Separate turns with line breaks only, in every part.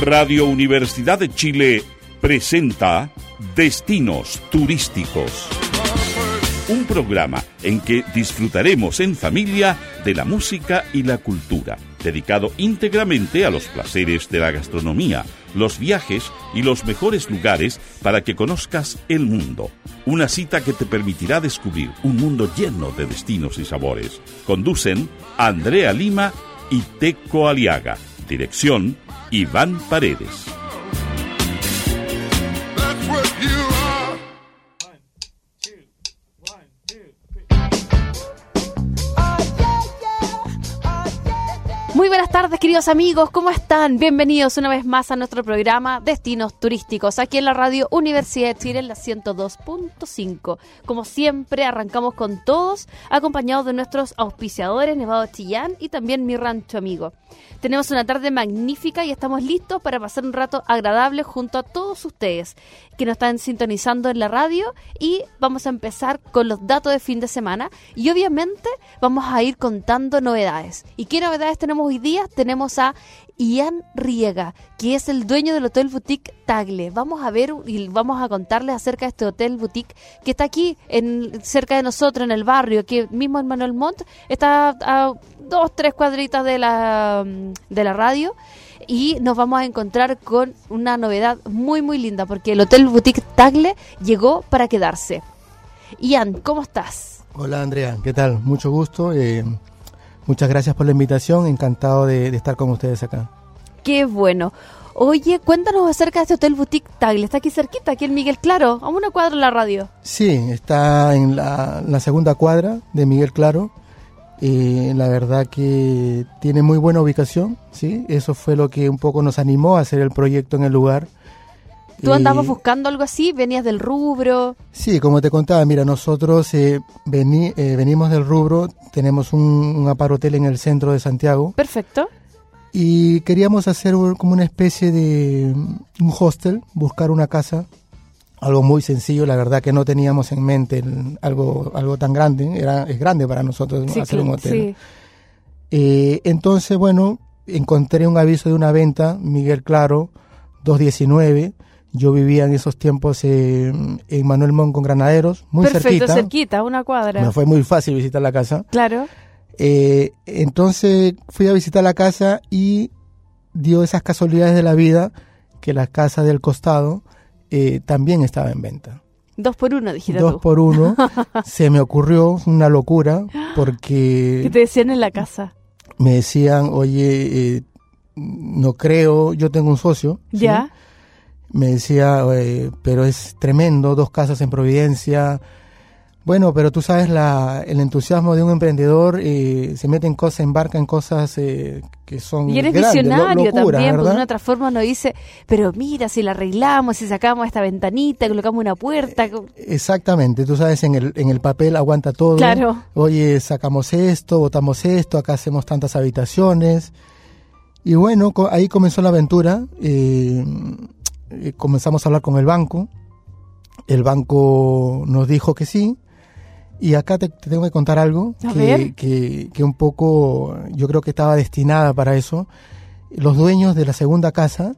Radio Universidad de Chile presenta Destinos Turísticos. Un programa en que disfrutaremos en familia de la música y la cultura, dedicado íntegramente a los placeres de la gastronomía, los viajes y los mejores lugares para que conozcas el mundo. Una cita que te permitirá descubrir un mundo lleno de destinos y sabores. Conducen Andrea Lima y Teco Aliaga. Dirección Iván Paredes.
Muy buenas tardes, queridos amigos, ¿cómo están? Bienvenidos una vez más a nuestro programa Destinos Turísticos, aquí en la Radio Universidad de Chile, en la 102.5. Como siempre, arrancamos con todos, acompañados de nuestros auspiciadores, Nevado Chillán y también Mi Rancho Amigo. Tenemos una tarde magnífica y estamos listos para pasar un rato agradable junto a todos ustedes que nos están sintonizando en la radio, y vamos a empezar con los datos de fin de semana y obviamente vamos a ir contando novedades. ¿Y qué novedades tenemos hoy día? Tenemos a Ian Riega, que es el dueño del Hotel Boutique Tagle. Vamos a ver y vamos a contarles acerca de este Hotel Boutique que está aquí cerca de nosotros en el barrio, que mismo en Manuel Montt está a 2-3 cuadritas de la radio. Y nos vamos a encontrar con una novedad muy muy linda, porque el Hotel Boutique Tagle llegó para quedarse. Ian, ¿cómo estás?
Hola Andrea, ¿qué tal? Mucho gusto, muchas gracias por la invitación, encantado de estar con ustedes acá.
Qué bueno. Oye, cuéntanos acerca de este Hotel Boutique Tagle. Está aquí cerquita, aquí en Miguel Claro, a una cuadra de la radio.
Sí, está en la segunda cuadra de Miguel Claro. La verdad que tiene muy buena ubicación, ¿sí? Eso fue lo que un poco nos animó a hacer el proyecto en el lugar.
¿Tú andabas buscando algo así? ¿Venías del rubro?
Sí, como te contaba, mira, nosotros venimos del rubro, tenemos un aparotel en el centro de Santiago.
Perfecto.
Y queríamos hacer como una especie de un hostel, buscar una casa, algo muy sencillo, la verdad que no teníamos en mente algo tan grande, es grande para nosotros,
sí,
hacer un hotel.
Sí.
Entonces, bueno, encontré un aviso de una venta, Miguel Claro, 219. Yo vivía en esos tiempos en Manuel Montt con Granaderos, muy
Perfecto,
cerquita,
una cuadra.
Me fue muy fácil visitar la casa.
Claro.
Entonces fui a visitar la casa y dio esas casualidades de la vida que la casa del costado también estaba en venta.
2 por 1, dijiste tú.
2 por 1. Se me ocurrió una locura porque...
¿Qué te decían en la casa?
Me decían, oye, no creo, yo tengo un socio.
¿Ya?
¿sí? Me decía, pero es tremendo, 2 casas en Providencia. Bueno, pero tú sabes, el entusiasmo de un emprendedor se mete en cosas, embarca en cosas que son
y eres
grandes,
visionario
locura,
también,
¿verdad?
porque de una otra forma uno dice, pero mira, si la arreglamos, si sacamos esta ventanita, colocamos una puerta.
Exactamente, tú sabes, en el papel aguanta todo.
Claro.
Oye, sacamos esto, botamos esto, acá hacemos tantas habitaciones. Y bueno, ahí comenzó la aventura. Comenzamos a hablar con el banco. El banco nos dijo que sí. Y acá te tengo que contar algo que un poco yo creo que estaba destinada para eso. Los dueños de la segunda casa,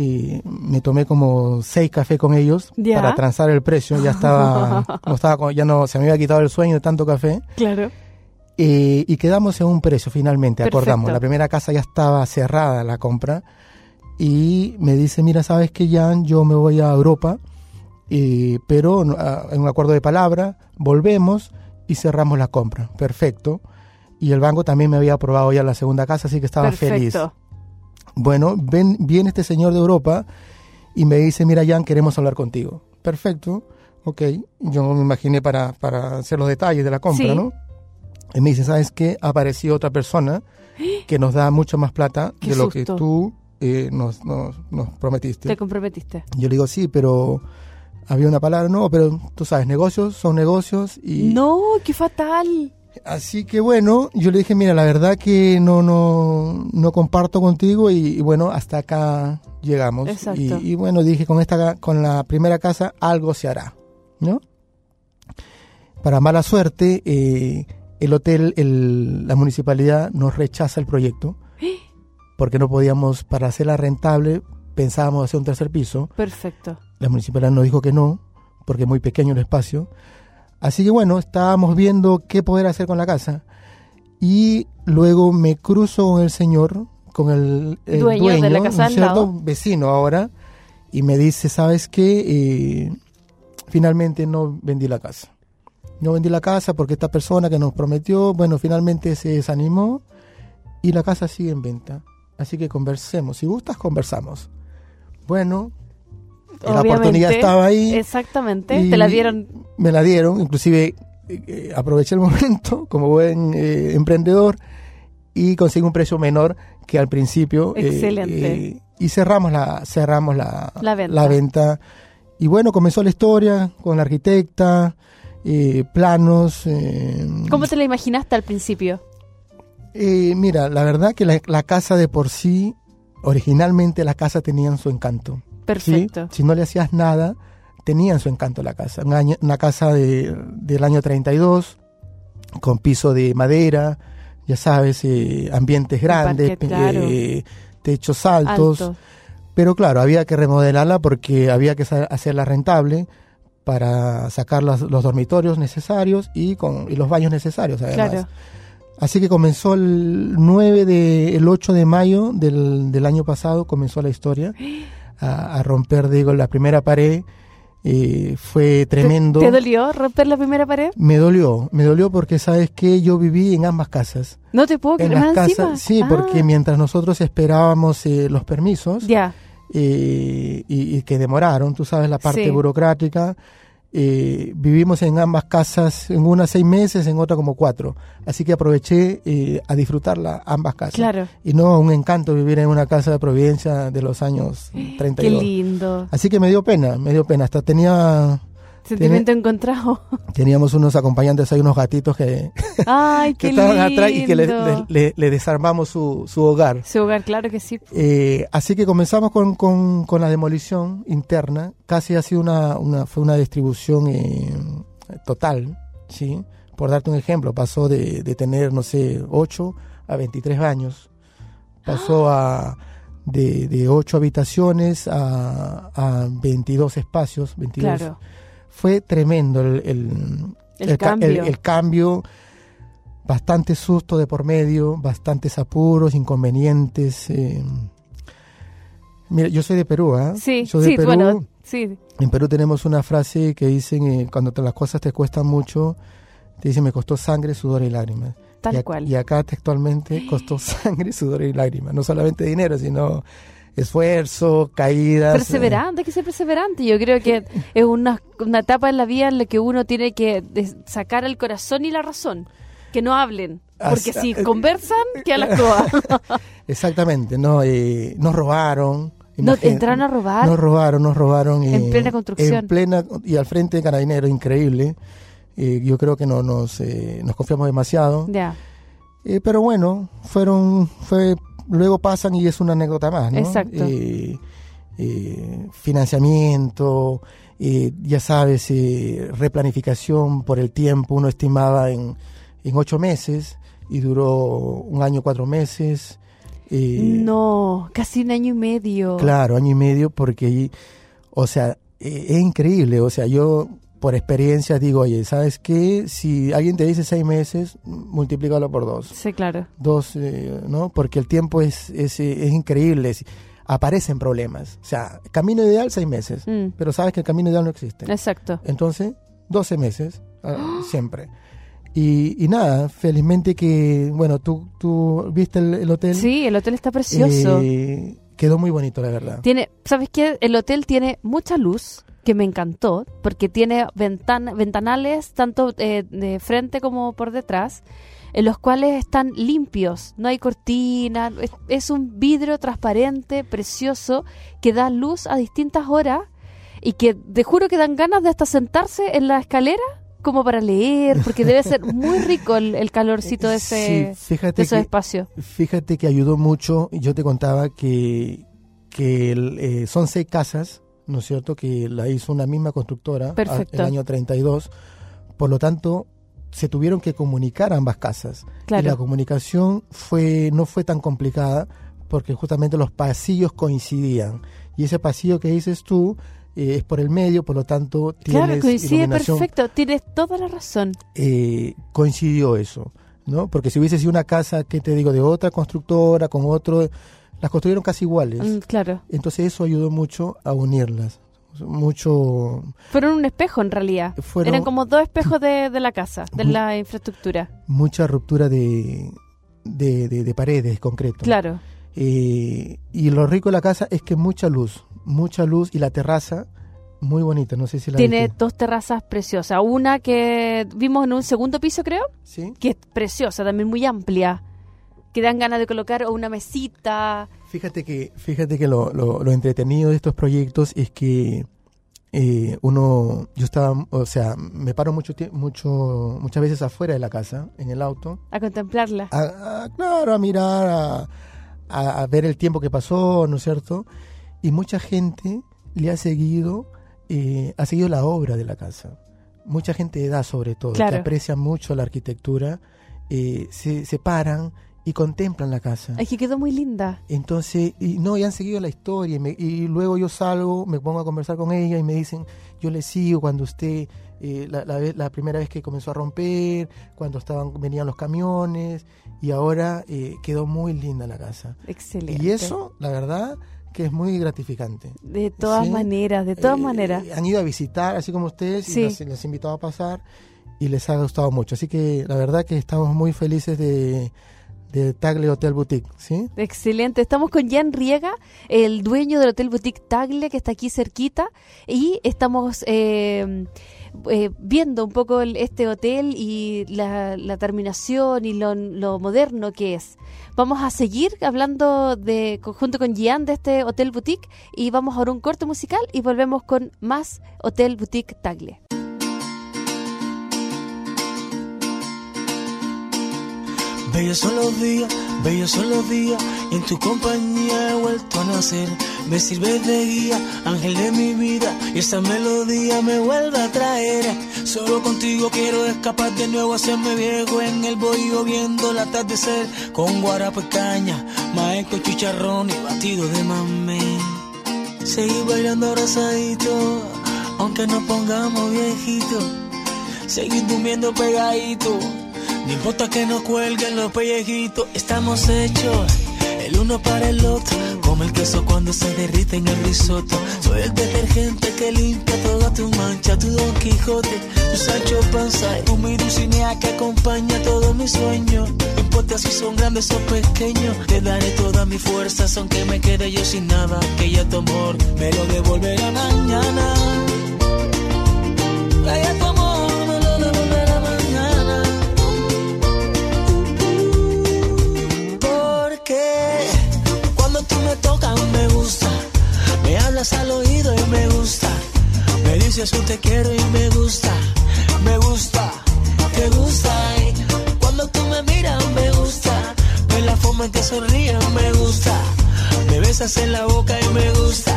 me tomé como 6 cafés con ellos para transar el precio. Ya se me había quitado el sueño de tanto café.
Claro.
Y quedamos en un precio finalmente.
Perfecto. Acordamos.
La primera casa ya estaba cerrada la compra. Y me dice, mira, ¿sabes qué, Jan? Yo me voy a Europa. Pero en un acuerdo de palabra volvemos y cerramos la compra. Perfecto. Y el banco también me había aprobado ya la segunda casa, así que estaba feliz. Bueno, viene este señor de Europa y me dice, mira, Jan, queremos hablar contigo. Perfecto, ok. Yo me imaginé para hacer los detalles de la compra, sí. ¿no? Y me dice, ¿sabes qué? Ha aparecido otra persona que nos da mucho más plata de lo que tú nos prometiste.
Te comprometiste.
Yo le digo, sí, pero... Había una palabra, no, pero tú sabes, negocios son negocios y...
No, qué fatal.
Así que bueno, yo le dije, mira, la verdad que no comparto contigo y bueno, hasta acá llegamos.
Exacto.
Y bueno, dije, con la primera casa algo se hará, ¿no? Para mala suerte, el hotel, la municipalidad nos rechaza el proyecto porque no podíamos, para hacerla rentable, pensábamos hacer un tercer piso.
Perfecto.
La municipalidad nos dijo que no, porque es muy pequeño el espacio. Así que bueno, estábamos viendo qué poder hacer con la casa. Y luego me cruzo con el señor, con el dueño
de la casa
un
al
cierto
lado.
vecino ahora, y me dice, ¿sabes qué? Finalmente no vendí la casa. No vendí la casa porque esta persona que nos prometió, bueno, finalmente se desanimó y la casa sigue en venta. Así que conversemos. Si gustas, conversamos. Bueno, la oportunidad estaba ahí.
Exactamente. ¿Te la dieron?
Me la dieron. Inclusive aproveché el momento como buen emprendedor y conseguí un precio menor que al principio.
Excelente.
Y cerramos la venta. Y bueno, comenzó la historia con la arquitecta, planos.
¿Cómo te la imaginaste al principio?
Mira, la verdad que la casa de por sí, originalmente la casa tenía su encanto.
Perfecto.
¿Sí? Si no le hacías nada, tenía su encanto la casa. Una casa del año 32, con piso de madera, ya sabes, ambientes grandes,
parquet, claro.
Techos altos. Pero claro, había que remodelarla porque había que hacerla rentable para sacar los dormitorios necesarios y los baños necesarios, además. Claro. Así que comenzó el 8 de mayo del año pasado, comenzó la historia a romper, digo, la primera pared. Fue tremendo.
¿Te dolió romper la primera pared?
Me dolió porque, ¿sabes qué? Yo viví en ambas casas.
No te puedo creer, más encima.
Sí, porque mientras nosotros esperábamos los permisos,
ya.
Y que demoraron, tú sabes, la parte burocrática, vivimos en ambas casas, en una 6 meses, en otra como 4. Así que aproveché a disfrutar ambas casas.
Claro.
Y no, un encanto vivir en una casa de Providencia de los años 32.
Qué lindo.
Así que me dio pena. Hasta tenía...
Sentimiento encontrado.
Teníamos unos acompañantes, hay unos gatitos que,
ay,
que estaban atrás y que le desarmamos su hogar.
Su hogar, claro que sí.
Así que comenzamos con la demolición interna. Casi ha sido fue una distribución total, ¿sí? Por darte un ejemplo, pasó de tener, no sé, 8 a 23 baños. Pasó de 8 habitaciones a 22 espacios. 22. Claro. Fue tremendo el cambio, bastante susto de por medio, bastantes apuros, inconvenientes. Mira, yo soy de Perú, ¿eh?
Sí,
soy de Perú.
Bueno, sí.
En Perú tenemos una frase que dicen, cuando las cosas te cuestan mucho, te dicen, me costó sangre, sudor y lágrimas.
Tal cual.
Y acá textualmente costó sangre, sudor y lágrimas. No solamente dinero, sino... esfuerzo, caídas.
Perseverante, hay que ser perseverante. Yo creo que es una etapa en la vida en la que uno tiene que sacar el corazón y la razón. Que no hablen, porque si conversan, queda la escoba.
Exactamente, no, nos robaron.
¿Entraron a robar?
Nos robaron.
En plena construcción.
Y al frente de Carabineros, increíble. Yo creo que nos confiamos demasiado.
Ya.
Pero bueno, luego pasan y es una anécdota más, ¿no?
Exacto.
Financiamiento, ya sabes, replanificación por el tiempo. Uno estimaba en 8 meses y duró 1 año, 4 meses.
No, casi 1 año y medio.
Claro, 1 año y medio porque, o sea, es increíble. O sea, yo por experiencia digo, oye, ¿sabes qué? Si alguien te dice 6 meses, multiplícalo por 2.
Sí, claro.
2, ¿no? Porque el tiempo es increíble. Aparecen problemas. O sea, camino ideal 6 meses, pero sabes que el camino ideal no existe.
Exacto.
Entonces, 12 meses, siempre. Y nada, felizmente que, bueno, ¿tú viste el hotel?
Sí, el hotel está precioso.
Quedó muy bonito, la verdad.
¿Sabes qué? El hotel tiene mucha luz, que me encantó, porque tiene ventanales tanto de frente como por detrás, en los cuales están limpios, no hay cortinas, es un vidrio transparente, precioso, que da luz a distintas horas y que te juro que dan ganas de hasta sentarse en la escalera como para leer, porque debe ser muy rico el calorcito de ese espacio.
Fíjate que ayudó mucho, yo te contaba que son 6 casas, ¿no es cierto?, que la hizo una misma constructora en el año 32, por lo tanto se tuvieron que comunicar ambas casas. Claro. Y la comunicación no fue tan complicada porque justamente los pasillos coincidían. Y ese pasillo que dices tú es por el medio, por lo tanto tienes
claro, coincide
iluminación.
perfecto, tienes toda la razón.
Coincidió eso, ¿no? Porque si hubiese sido una casa, ¿qué te digo?, de otra constructora, con otro, las construyeron casi iguales.
Claro.
Entonces eso ayudó mucho a unirlas.
Fueron un espejo en realidad. Eran como dos espejos de la casa, de la infraestructura.
Mucha ruptura de paredes, concreto.
Claro.
Y lo rico de la casa es que mucha luz y la terraza muy bonita, no sé si la
tiene
viste.
2 terrazas preciosas, una que vimos en un segundo piso creo,
¿sí?
Que es preciosa, también muy amplia, que dan ganas de colocar una mesita.
Fíjate que lo entretenido de estos proyectos es que me paro muchas veces afuera de la casa, en el auto.
A contemplarla.
Claro, a mirar, a ver el tiempo que pasó, ¿no es cierto? Y mucha gente le ha seguido la obra de la casa. Mucha gente de edad, sobre todo,
claro,
que aprecia mucho la arquitectura, se paran y contemplan la casa.
Es que quedó muy linda.
Entonces, y han seguido la historia, y luego yo salgo, me pongo a conversar con ella y me dicen, yo le sigo cuando usted, la primera vez que comenzó a romper, cuando venían los camiones, y ahora quedó muy linda la casa.
Excelente.
Y eso, la verdad, que es muy gratificante.
De todas maneras.
Han ido a visitar, así como ustedes,
sí,
y les he invitado a pasar, y les ha gustado mucho. Así que la verdad que estamos muy felices de Tagle Hotel Boutique, ¿sí?
Excelente. Estamos con Jan Riega, el dueño del Hotel Boutique Tagle, que está aquí cerquita, y estamos viendo un poco este hotel y la terminación y lo moderno que es. Vamos a seguir hablando junto con Jan de este Hotel Boutique, y vamos ahora a un corte musical y volvemos con más Hotel Boutique Tagle.
Bellos son los días, y en tu compañía he vuelto a nacer. Me sirves de guía, ángel de mi vida, y esta melodía me vuelve a traer. Solo contigo quiero escapar de nuevo, hacerme viejo en el bohío viendo el atardecer. Con guarapo y caña, maíz, chicharrón y batido de mamey. Seguir bailando abrazadito, aunque nos pongamos viejitos. Seguir durmiendo pegadito, no importa que nos cuelguen los pellejitos. Estamos hechos el uno para el otro, como el queso cuando se derrite en el risotto. Soy el detergente que limpia toda tu mancha, tu Don Quijote, tu Sancho Panza, tu mi Dulcinea que acompaña todos mis sueños. No importa si son grandes o pequeños, te daré todas mis fuerzas aunque me quede yo sin nada, que ya tu amor me lo devolverá mañana. Ya tu amor me lo devolverá mañana. Porque cuando tú me tocas me gusta, me hablas al oído y me gusta, me dices un te quiero y me gusta, te gusta. Y cuando tú me miras me gusta, ves la forma en que sonríes me gusta, me besas en la boca y me gusta.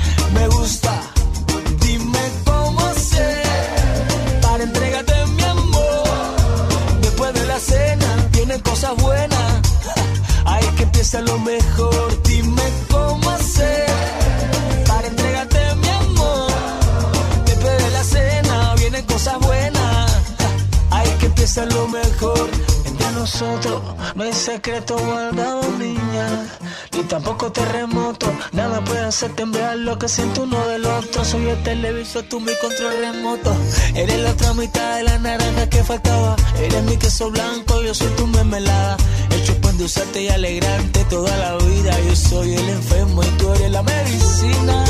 Dime cómo hacer para entregarte mi amor. Después de la cena vienen cosas buenas, ahí es que empieza lo mejor. Dime cómo hacer para entregarte mi amor. Después de la cena vienen cosas buenas, ahí es que empieza lo mejor. Entre nosotros no hay secreto guardado, niña, ni tampoco terremoto. Nada puede hacer temblar lo que siento uno del otro. Soy el televisor, tú mi control remoto. Eres la otra mitad de la naranja que faltaba. Eres mi queso blanco, yo soy tu mermelada. Hecho para endulzarte y alegrarte toda la vida. Yo soy el enfermo y tú eres la medicina,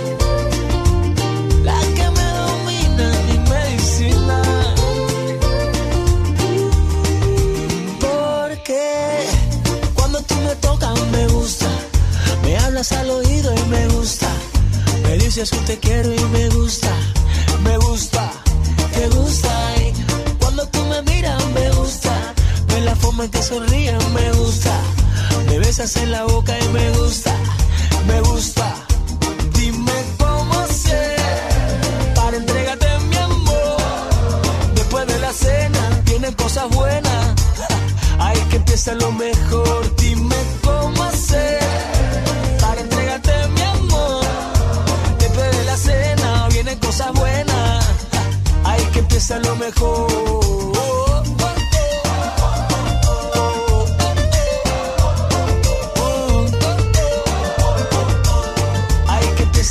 la que me domina, mi medicina. Porque cuando tú me tocas me gusta, me hablas al oído y me gusta, me dices un te quiero y me gusta, te gusta. Y cuando tú me miras me gusta, ves la forma en que sonríes me gusta, me besas en la boca y me gusta. Dime cómo hacer para entregarte mi amor. Después de la cena vienen cosas buenas, ahí que empieza lo mejor. Dime cómo hacer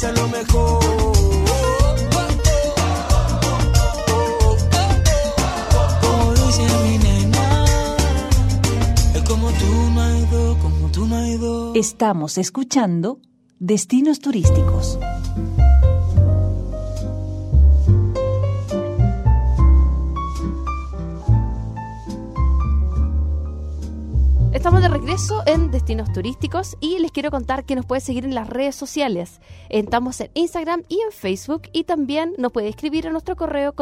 sea lo mejor. Como dice mi nena, es como tú no hay dos, como tú no hay dos.
Estamos escuchando Destinos Turísticos.
Estamos de regreso en Destinos Turísticos y les quiero contar que nos puede seguir en las redes sociales. Estamos en Instagram y en Facebook y también nos puede escribir a nuestro correo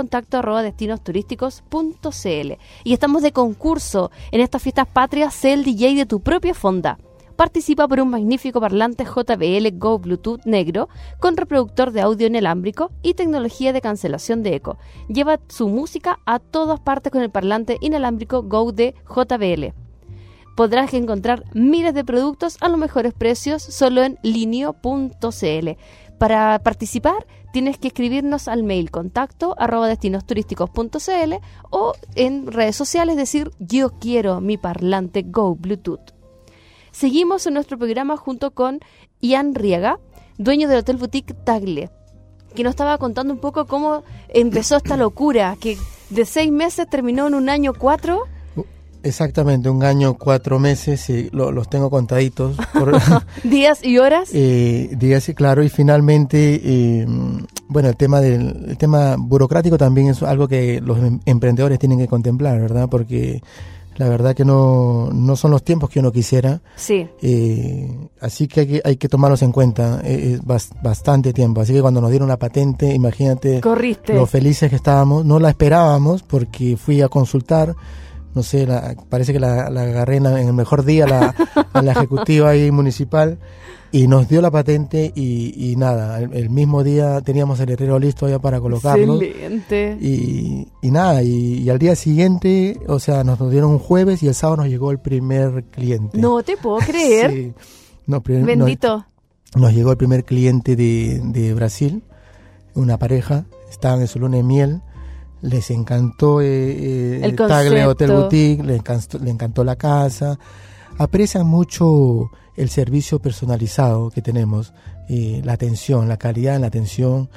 contacto@destinosturísticos.cl. Y estamos de concurso en estas fiestas patrias. Sé el DJ de tu propia fonda. Participa por un magnífico parlante JBL Go Bluetooth negro con reproductor de audio inalámbrico y tecnología de cancelación de eco. Lleva su música a todas partes con el parlante inalámbrico Go de JBL. Podrás encontrar miles de productos a los mejores precios solo en linio.cl. Para participar tienes que escribirnos al mail contacto@destinosturísticos.cl o en redes sociales decir yo quiero mi parlante Go Bluetooth. Seguimos en nuestro programa junto con Ian Riega, dueño del Hotel Boutique Tagle, que nos estaba contando un poco cómo empezó esta locura, que de 6 meses terminó en un año 4.
Exactamente, 1 año, 4 meses, los tengo contaditos. Por
¿Días y horas?
Días, y claro, y finalmente, bueno, el tema burocrático también es algo que los emprendedores tienen que contemplar, ¿verdad? Porque la verdad que no son los tiempos que uno quisiera.
Sí.
Así que hay que tomarlos en cuenta, es bastante tiempo. Así que cuando nos dieron la patente, imagínate.
Corriste.
Lo felices que estábamos. No la esperábamos porque fui a consultar. No sé, parece que la agarré en el mejor día a la ejecutiva ahí municipal y nos dio la patente y nada, el mismo día teníamos el letrero listo ya para colocarlo.
Excelente.
Y nada, y al día siguiente, o sea, nos dieron un jueves y el sábado nos llegó el primer cliente.
No te puedo creer.
Sí.
Bendito.
Nos llegó el primer cliente de Brasil, una pareja, estaban en su luna de miel. Les encantó el Tagle Hotel Boutique, le encantó la casa. Aprecian mucho el servicio personalizado que tenemos, la atención, la calidad en la atención,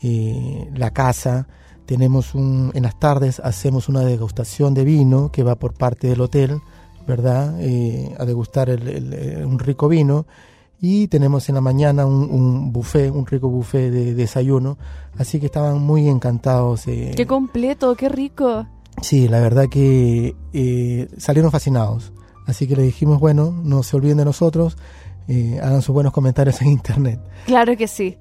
la casa. Tenemos en las tardes hacemos una degustación de vino que va por parte del hotel, ¿verdad? A degustar un rico vino. Y tenemos en la mañana un buffet, un rico buffet de desayuno. Así que estaban muy encantados.
¡Qué completo, qué rico!
Sí, la verdad que salieron fascinados. Así que le dijimos, bueno, no se olviden de nosotros, hagan sus buenos comentarios en internet.
Claro que sí.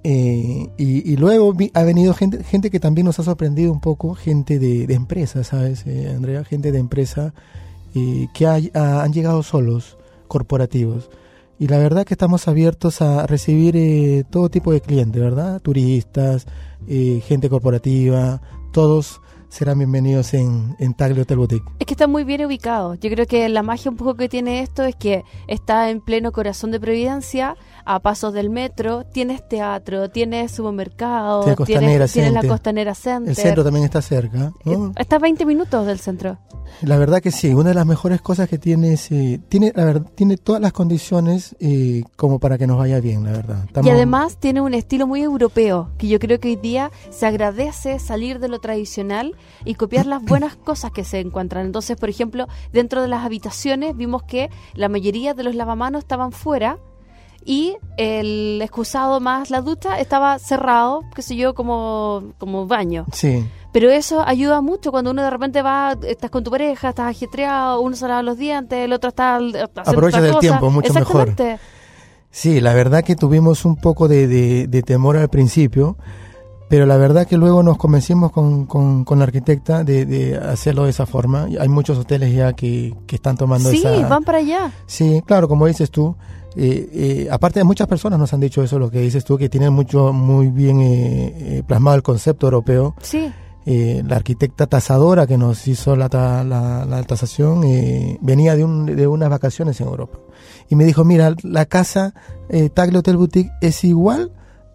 Y luego ha venido gente que también nos ha sorprendido un poco, gente de empresa, ¿sabes, Andrea? Gente de empresa que han llegado solos, corporativos. Y la verdad que estamos abiertos a recibir todo tipo de clientes, ¿verdad? Turistas, gente corporativa, todos serán bienvenidos en Tagle Hotel Boutique.
Es que está muy bien ubicado. Yo creo que la magia un poco que tiene esto es que está en pleno corazón de Providencia, a pasos del metro, tienes teatro, tienes supermercado, tienes la Costanera Center.
El centro también está cerca, ¿no?
Está a 20 minutos del centro.
La verdad que sí, una de las mejores cosas que tiene tiene todas las condiciones como para que nos vaya bien, la verdad.
Y además tiene un estilo muy europeo, que yo creo que hoy día se agradece salir de lo tradicional y copiar las buenas cosas que se encuentran. Entonces, por ejemplo, dentro de las habitaciones vimos que la mayoría de los lavamanos estaban fuera y el excusado más la ducha estaba cerrado, qué sé yo, como baño.
Sí.
Pero eso ayuda mucho cuando uno de repente estás con tu pareja, estás ajetreado, uno se lava los dientes, el otro está haciendo
aprovecha del tiempo, mucho mejor. Sí, la verdad que tuvimos un poco de temor al principio, pero la verdad que luego nos convencimos con la arquitecta de hacerlo de esa forma. Hay muchos hoteles ya que están tomando esa...
Sí, van para allá.
Sí, claro, como dices tú. Aparte de muchas personas nos han dicho eso, lo que dices tú, que tienen muy bien plasmado el concepto europeo.
Sí.
La arquitecta tasadora que nos hizo la tasación venía de unas vacaciones en Europa y me dijo, mira, la casa Tagle Hotel Boutique es igual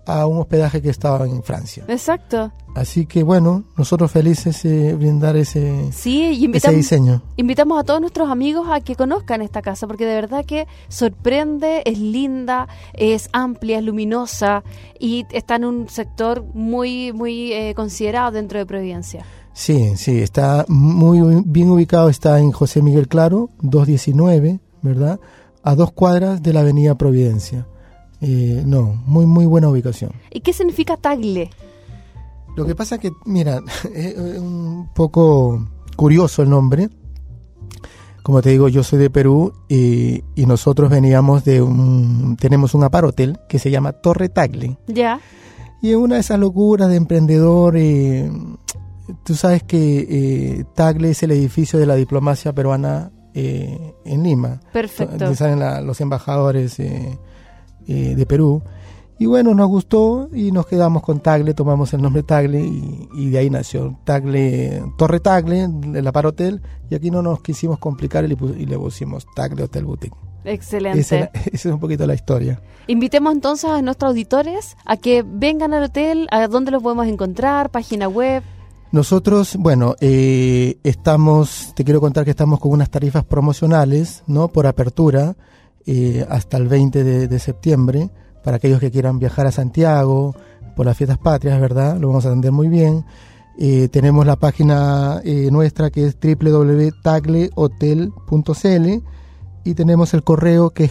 a un hospedaje que estaba en Francia.
Exacto.
Así que bueno, nosotros felices brindar ese diseño.
Invitamos a todos nuestros amigos a que conozcan esta casa, porque de verdad que sorprende, es linda, es amplia, es luminosa y está en un sector muy considerado dentro de Providencia.
Sí, está muy bien ubicado, está en José Miguel Claro, 219, ¿verdad? A 2 cuadras de la avenida Providencia. Muy buena ubicación.
¿Y qué significa Tagle?
Lo que pasa es que, mira, es un poco curioso el nombre. Como te digo, yo soy de Perú y nosotros veníamos tenemos un aparotel que se llama Torre Tagle.
Ya.
Y en una de esas locuras de emprendedor, tú sabes que Tagle es el edificio de la diplomacia peruana en Lima.
Perfecto.
Donde salen los embajadores de Perú. Y bueno, nos gustó y nos quedamos con Tagle, tomamos el nombre Tagle y de ahí nació Torre Tagle, el aparotel, y aquí no nos quisimos complicar y le pusimos Tagle Hotel Boutique.
Excelente.
Esa es un poquito la historia.
Invitemos entonces a nuestros auditores a que vengan al hotel, a dónde los podemos encontrar, página web.
Nosotros, bueno, te quiero contar que estamos con unas tarifas promocionales, ¿no? Por apertura, hasta el 20 de septiembre, para aquellos que quieran viajar a Santiago por las fiestas patrias, ¿verdad? Lo vamos a atender muy bien. Tenemos la página nuestra que es www.taglehotel.cl y tenemos el correo que es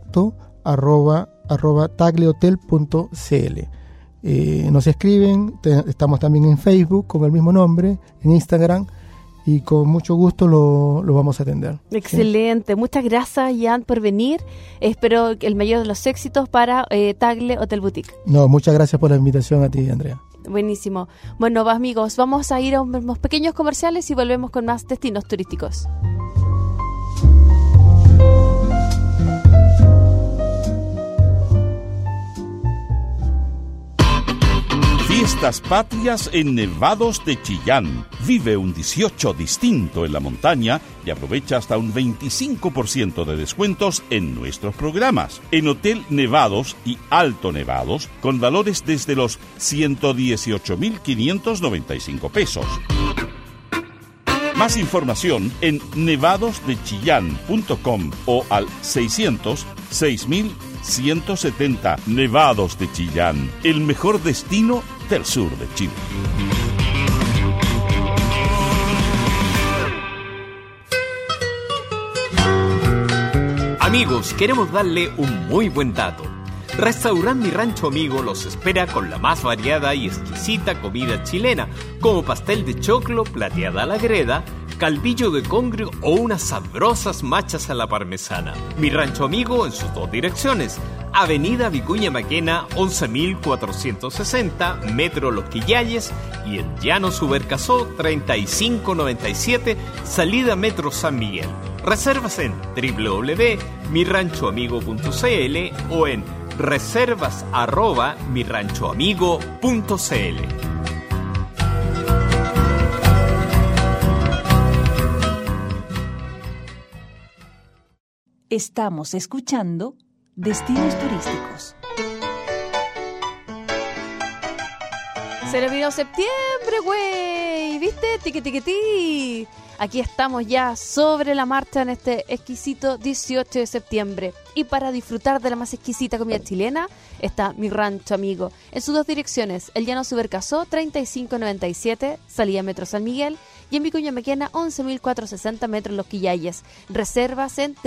contacto@taglehotel.cl. Nos escriben, estamos también en Facebook con el mismo nombre, en Instagram, y con mucho gusto lo vamos a atender.
Excelente, ¿sí? Muchas gracias, Jan, por venir. Espero el mayor de los éxitos para Tagle Hotel Boutique.
No, muchas gracias por la invitación a ti, Andrea.
Buenísimo. Bueno, amigos, vamos a ir a unos pequeños comerciales y volvemos con más destinos turísticos.
Fiestas patrias en Nevados de Chillán. Vive un 18 distinto en la montaña y aprovecha hasta un 25% de descuentos en nuestros programas. En Hotel Nevados y Alto Nevados, con valores desde los 118.595 pesos. Más información en nevadosdechillán.com o al 600-6170. Nevados de Chillán, el mejor destino del sur de Chile.
Amigos, queremos darle un muy buen dato. Restaurant Mi Rancho Amigo los espera con la más variada y exquisita comida chilena, como pastel de choclo, plateada a la greda, calvillo de congrio o unas sabrosas machas a la parmesana. Mi Rancho Amigo en sus 2 direcciones: Avenida Vicuña Maquena 11.460, Metro Los Quillayes, y en Llano Subercasó 3597, salida Metro San Miguel. Reservas en www.miranchoamigo.cl o en reservas@miranchoamigo.cl.
Estamos escuchando Destinos Turísticos.
Se le vino septiembre, güey. ¿Viste? Tiqui. Aquí estamos ya sobre la marcha en este exquisito 18 de septiembre. Y para disfrutar de la más exquisita comida chilena está Mi Rancho Amigo. En sus 2 direcciones, el Llano Subercasó 3597, salida Metro San Miguel, y en Vicuña Maquena 11.460, Metro Los Quillayes. Reservas en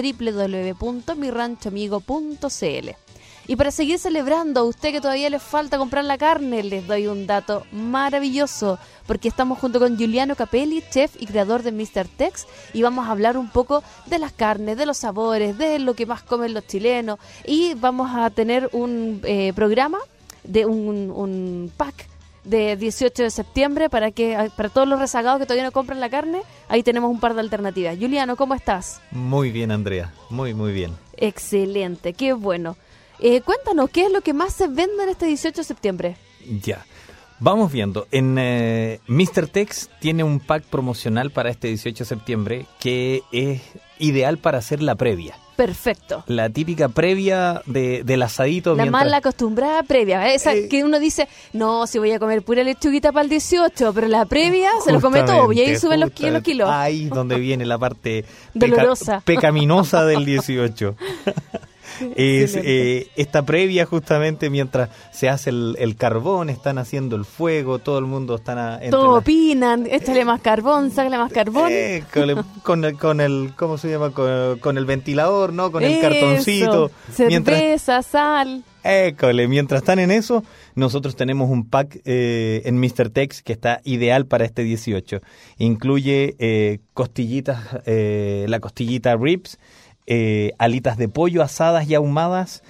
www.miranchoamigo.cl. Y para seguir celebrando, a usted que todavía le falta comprar la carne, les doy un dato maravilloso, porque estamos junto con Giuliano Capelli, chef y creador de Mr. Tex, y vamos a hablar un poco de las carnes, de los sabores, de lo que más comen los chilenos, y vamos a tener un programa de un pack de 18 de septiembre para todos los rezagados que todavía no compran la carne. Ahí tenemos un par de alternativas. Giuliano, ¿cómo estás?
Muy bien, Andrea, muy bien.
Excelente, qué bueno. Cuéntanos, ¿qué es lo que más se vende en este 18 de septiembre?
Ya, Vamos viendo. En Mr. Tex tiene un pack promocional para este 18 de septiembre que es ideal para hacer la previa.
Perfecto.
La típica previa del asadito.
La
mientras...
mala acostumbrada previa. Esa que uno dice, no, si voy a comer pura lechuguita para el 18, pero la previa se lo come todo y ahí suben los kilos.
Ahí es donde viene la parte
dolorosa.
Pecaminosa del 18. Es esta previa justamente mientras se hace el carbón, están haciendo el fuego, todo el mundo está
todos opinan, échale más carbón, sácale más carbón.
Con el ¿cómo se llama? Con el ventilador, ¿no? Con el cartoncito.
Cerveza, sal.
Mientras están en eso, nosotros tenemos un pack en Mr. Tex que está ideal para este 18. Incluye costillitas, la costillita ribs, alitas de pollo asadas y ahumadas,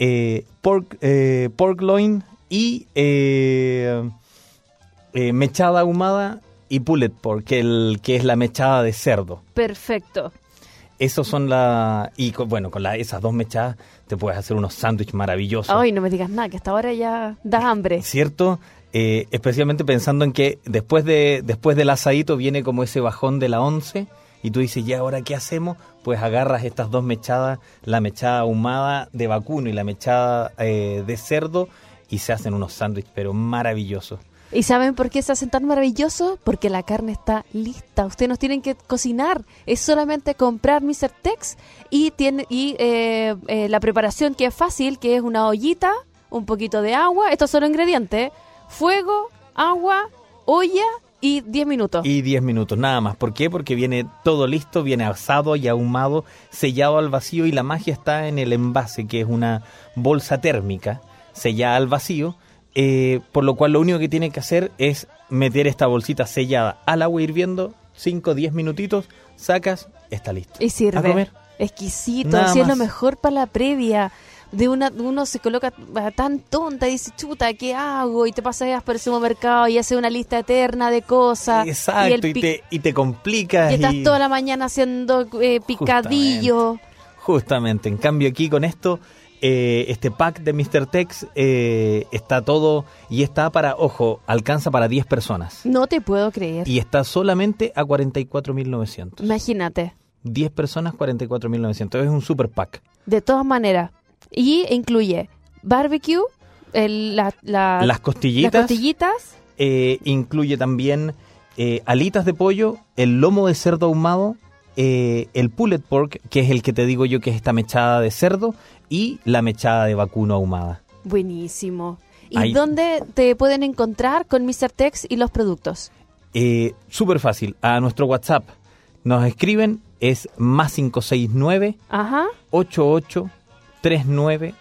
pork loin y mechada ahumada y pulled pork, que es la mechada de cerdo.
Perfecto.
Esos son con esas dos mechadas te puedes hacer unos sándwiches maravillosos.
Ay, no me digas nada, que hasta ahora ya da hambre.
¿Cierto? Especialmente pensando en que después del asadito viene como ese bajón de la 11 y tú dices, ¿y ahora qué hacemos? Pues agarras estas dos mechadas, la mechada ahumada de vacuno y la mechada de cerdo, y se hacen unos sándwiches, pero maravillosos.
¿Y saben por qué se hacen tan maravillosos? Porque la carne está lista. Ustedes no tienen que cocinar. Es solamente comprar Mr. Tex y la preparación, que es fácil, que es una ollita, un poquito de agua. Estos son los ingredientes. Fuego, agua, olla y 10 minutos.
Y 10 minutos, nada más. ¿Por qué? Porque viene todo listo, viene asado y ahumado, sellado al vacío, y la magia está en el envase, que es una bolsa térmica sellada al vacío. Por lo cual lo único que tiene que hacer es meter esta bolsita sellada al agua hirviendo, 5 o 10 minutitos, sacas, está listo.
Y sirve.
A comer.
Exquisito,
Nada
así
más.
es lo mejor para la previa. Uno se coloca tan tonta y dice, chuta, ¿qué hago? Y te paseas por el supermercado y haces una lista eterna de cosas.
Exacto, y te complicas.
Y estás toda la mañana haciendo picadillo.
Justamente, en cambio aquí con esto, este pack de Mr. Tex está todo, y está alcanza para 10 personas.
No te puedo creer.
Y está solamente a 44.900.
Imagínate.
10 personas, 44.900. Es un super pack.
De todas maneras. Y incluye barbecue,
las costillitas. Incluye también alitas de pollo, el lomo de cerdo ahumado, el pulled pork, que es el que te digo yo que es esta mechada de cerdo, y la mechada de vacuno ahumada.
Buenísimo. ¿Y
Ahí.
dónde te pueden encontrar con Mr. Tex y los productos?
Súper fácil. A nuestro WhatsApp nos escriben, es más 569
Ajá.
8839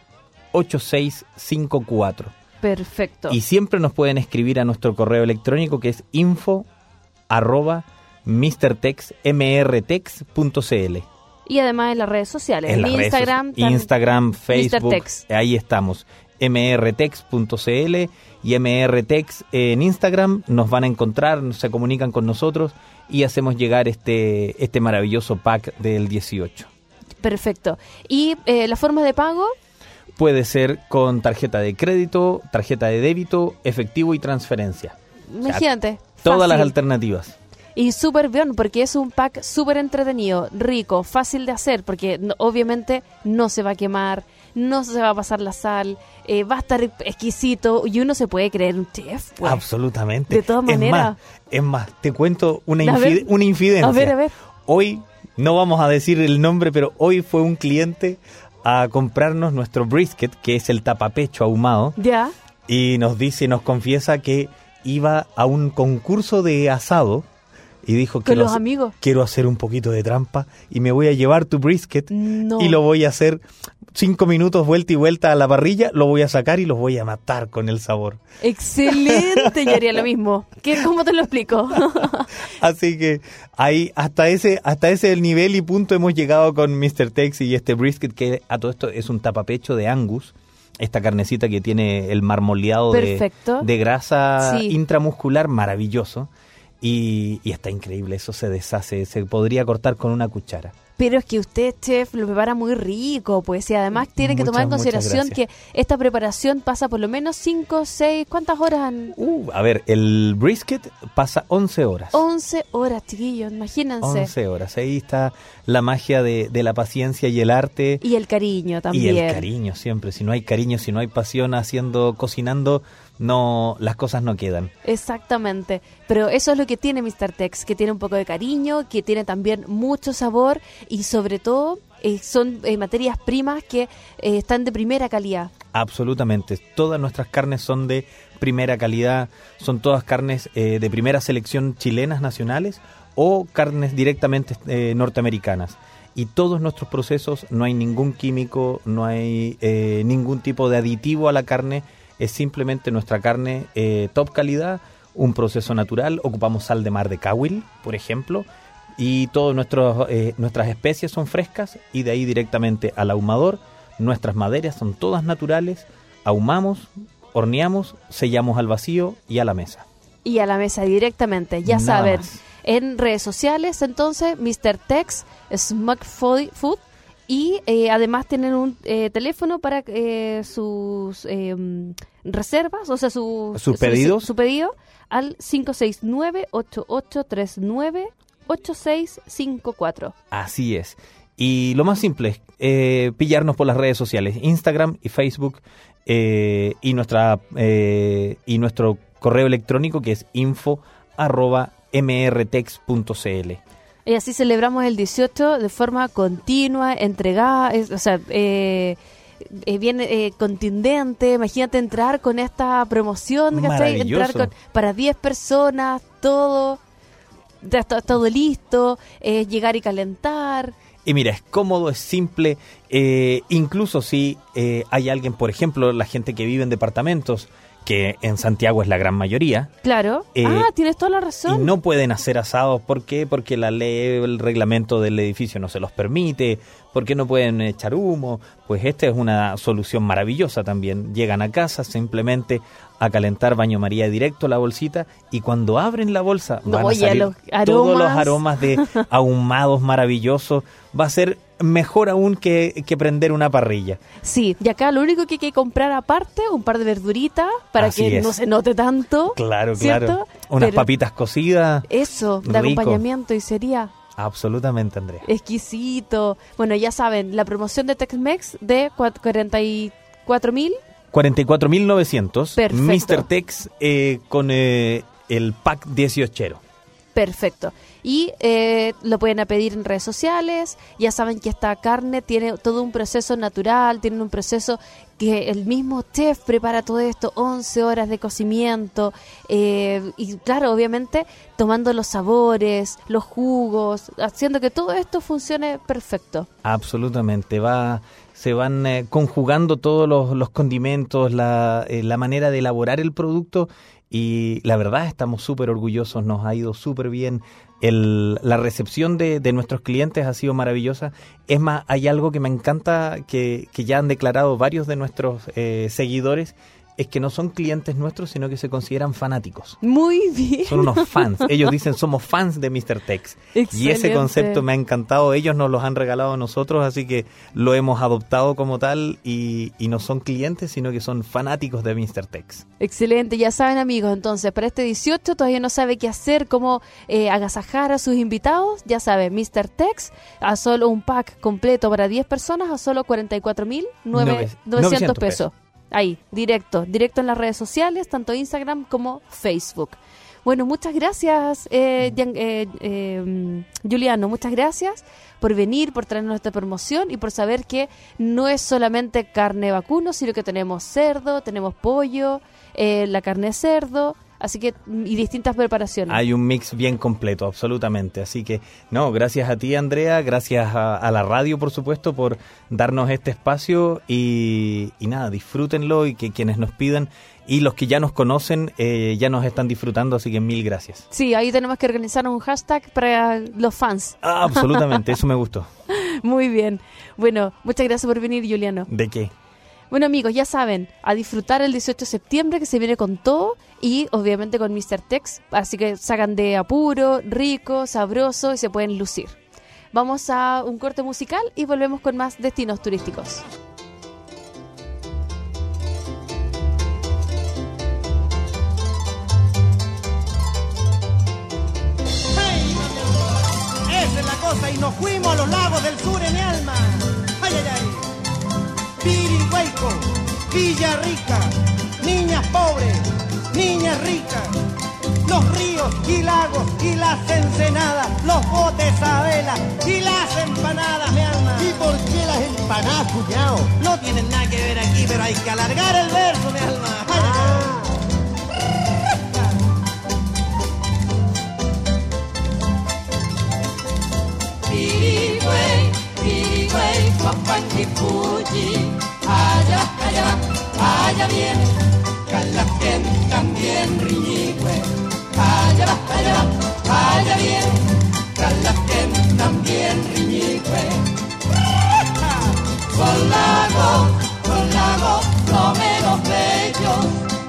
8654.
Perfecto.
Y siempre nos pueden escribir a nuestro correo electrónico, que es info@mrtex.cl.
Y además en las redes sociales, en
Instagram, Facebook,
Mr. Tex.
ahí estamos, mrtex.cl y mrtex en Instagram. Nos van a encontrar, se comunican con nosotros y hacemos llegar este maravilloso pack del 18.
Perfecto. ¿Y la forma de pago?
Puede ser con tarjeta de crédito, tarjeta de débito, efectivo y transferencia.
Imagínate.
Todas las
fácil.
alternativas.
Y súper bien, porque es un pack súper entretenido, rico, fácil de hacer, porque obviamente no se va a quemar, no se va a pasar la sal, va a estar exquisito y uno se puede creer un chef. Pues.
Absolutamente.
De todas maneras.
Es más, te cuento una
A ver.
infidencia.
A ver.
Hoy, no vamos a decir el nombre, pero hoy fue un cliente a comprarnos nuestro brisket, que es el tapapecho ahumado.
Ya.
Y nos confiesa que iba a un concurso de asado y dijo que
con los amigos.
Quiero hacer un poquito de trampa y me voy a llevar tu brisket
No.
y lo voy a hacer 5 minutos vuelta y vuelta a la parrilla, lo voy a sacar y los voy a matar con el sabor.
Excelente, yo haría lo mismo. ¿Cómo te lo explico?
Así que ahí hasta ese nivel y punto hemos llegado con Mr. Tex y este brisket, que a todo esto es un tapapecho de Angus, esta carnecita que tiene el marmoleado de grasa intramuscular maravilloso, y está increíble, eso se deshace, se podría cortar con una cuchara.
Pero es que usted, chef, lo prepara muy rico, pues, y además tiene que tomar en consideración que esta preparación pasa por lo menos 5, 6, ¿cuántas horas?
A ver, el brisket pasa 11 horas.
11 horas, chiquillos, imagínense.
11 horas, ahí está la magia de la paciencia y el arte.
Y el cariño también.
Y el cariño siempre, si no hay cariño, si no hay pasión cocinando, no, las cosas no quedan.
Exactamente, pero eso es lo que tiene Mr. Tex, que tiene un poco de cariño, que tiene también mucho sabor y sobre todo son materias primas que están de primera calidad.
Absolutamente, todas nuestras carnes son de primera calidad, son todas carnes de primera selección chilenas nacionales o carnes directamente norteamericanas. Y todos nuestros procesos, no hay ningún químico, no hay ningún tipo de aditivo a la carne, es simplemente nuestra carne top calidad, un proceso natural, ocupamos sal de mar de Cahuil, por ejemplo, y todas nuestras especies son frescas y de ahí directamente al ahumador. Nuestras maderas son todas naturales, ahumamos, horneamos, sellamos al vacío y a la mesa.
Y a la mesa directamente, ya
Nada
saben.
más.
En redes sociales, entonces, Mr. Tex, Smoke Food, y además tienen un teléfono para sus reservas, o sea, sus
pedidos.
Su pedido al 569-8839-8654.
Así es. Y lo más simple es pillarnos por las redes sociales, Instagram y Facebook, y nuestro correo electrónico que es info@mrtex.cl.
Y así celebramos el 18 de forma continua, entregada, bien contundente. Imagínate entrar con esta promoción, ¿cachai? Entrar para 10 personas, todo listo, llegar y calentar.
Y mira, es cómodo, es simple, incluso si hay alguien, por ejemplo, la gente que vive en departamentos, que en Santiago es la gran mayoría.
Claro. Tienes toda la razón.
Y no pueden hacer asados. ¿Por qué? Porque la ley, el reglamento del edificio no se los permite. ¿Por qué no pueden echar humo? Pues esta es una solución maravillosa también. Llegan a casa simplemente a calentar baño María directo la bolsita y cuando abren la bolsa van a salir todos los aromas de ahumados maravillosos. Va a ser mejor aún que prender una parrilla.
Sí, y acá lo único que hay que comprar aparte, un par de verduritas para
Así
que
es.
no se note tanto.
Claro,
¿cierto?
claro. Unas papitas cocidas.
Eso, de
rico.
acompañamiento y sería
Absolutamente, Andrea.
exquisito. Bueno, ya saben, la promoción de Tex-Mex de 44.000.
44.900.
Perfecto.
Mr. Tex con el pack 18.
Perfecto. Y lo pueden pedir en redes sociales. Ya saben que esta carne tiene todo un proceso natural, tiene un proceso que el mismo chef prepara todo esto, 11 horas de cocimiento. Y claro, obviamente tomando los sabores, los jugos, haciendo que todo esto funcione perfecto.
Absolutamente. Se van conjugando todos los condimentos, la manera de elaborar el producto. Y la verdad estamos súper orgullosos, nos ha ido súper bien, la recepción de nuestros clientes ha sido maravillosa. Es más, hay algo que me encanta que ya han declarado varios de nuestros seguidores, es que no son clientes nuestros, sino que se consideran fanáticos.
Muy bien.
Son unos fans. Ellos dicen, somos fans de Mr. Tex.
Excelente.
Y ese concepto me ha encantado. Ellos nos los han regalado a nosotros, así que lo hemos adoptado como tal y no son clientes, sino que son fanáticos de Mr. Tex.
Excelente, ya saben amigos, entonces para este 18 todavía no sabe qué hacer, cómo agasajar a sus invitados, ya saben, Mr. Tex, a solo un pack completo para 10 personas, a solo 44.900 pesos. Ahí, directo en las redes sociales, tanto Instagram como Facebook. Bueno, muchas gracias, Juliano, muchas gracias por venir, por traernos esta promoción y por saber que no es solamente carne vacuno, sino que tenemos cerdo, tenemos pollo, la carne de cerdo, así que y distintas preparaciones.
Hay un mix bien completo, absolutamente. Así que, no, gracias a ti, Andrea, gracias a la radio, por supuesto, por darnos este espacio y nada, disfrútenlo y que quienes nos pidan y los que ya nos conocen ya nos están disfrutando, así que mil gracias.
Sí, ahí tenemos que organizar un hashtag para los fans.
Absolutamente, eso me gustó.
Muy bien. Bueno, muchas gracias por venir, Juliano.
¿De qué?
Bueno amigos, ya saben, a disfrutar el 18 de septiembre que se viene con todo y obviamente con Mr. Tex, así que sacan de apuro, rico, sabroso y se pueden lucir. Vamos a un corte musical y volvemos con más destinos turísticos.
Esa es la cosa, y nos fuimos a los lagos del sur en mi alma. Ay, ay, ay. Pirigüeyco, Villarrica, niñas pobres, niñas ricas, los ríos y lagos y las ensenadas, los botes a vela y las empanadas, mi alma.
¿Y por qué las empanadas, cuñado?
No tienen nada que ver aquí, pero hay que alargar el verso, mi alma. Ay, ay, ay.
Pirigüey, Papanquipuchi, allá viene, Calafén también Riñigüe, allá viene, Calafén también Riñigüe. Con lago, someros bellos,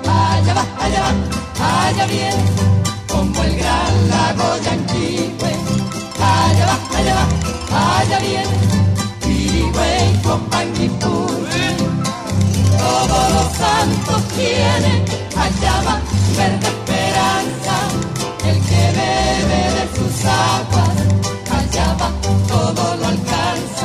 allá viene, como el gran lago Yanquihue, allá viene, Pirigüey, Papanquipuchi. Todos los santos tienen, allá va, verde esperanza, el que bebe de sus aguas, allá va, todo lo alcanza,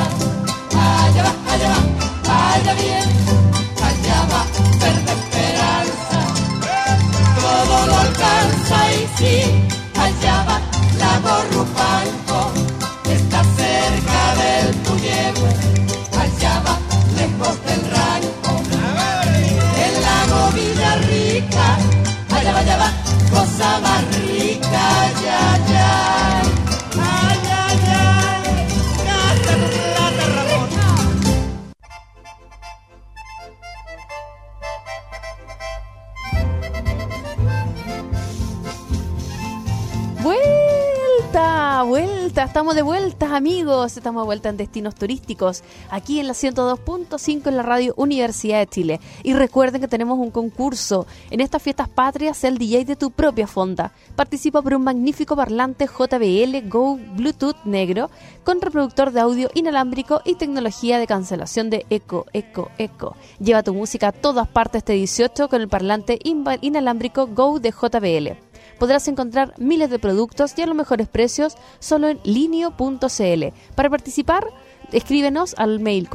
allá viene, allá va, verde esperanza, todo lo alcanza y sí, allá va, lago Rupanco, está cerca del Puyehue, allá va, lejos del ranco. El lago Villarrica, allá va, cosa más rica, ay, canta tu plata, Ramón.
Vuelta, estamos de vuelta, amigos, estamos de vuelta en Destinos Turísticos, aquí en la 102.5 en la radio Universidad de Chile. Y recuerden que tenemos un concurso, en estas fiestas patrias, el DJ de tu propia fonda. Participa por un magnífico parlante JBL Go Bluetooth negro, con reproductor de audio inalámbrico y tecnología de cancelación de eco. Lleva tu música a todas partes este 18 con el parlante inalámbrico Go de JBL. Podrás encontrar miles de productos y a los mejores precios solo en linio.cl. Para participar, escríbenos al mail